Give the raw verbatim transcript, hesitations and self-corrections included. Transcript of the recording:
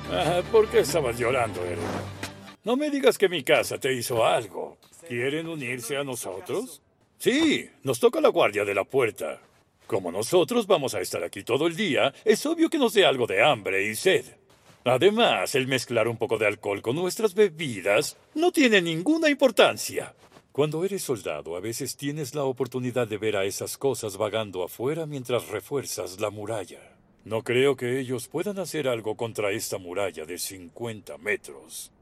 Ah, ¿por qué estabas llorando, Eric? No me digas que mi casa te hizo algo. ¿Quieren unirse a nosotros? Sí, nos toca la guardia de la puerta. Como nosotros vamos a estar aquí todo el día, es obvio que nos dé algo de hambre y sed. Además, el mezclar un poco de alcohol con nuestras bebidas no tiene ninguna importancia. Cuando eres soldado, a veces tienes la oportunidad de ver a esas cosas vagando afuera mientras refuerzas la muralla. No creo que ellos puedan hacer algo contra esta muralla de cincuenta metros.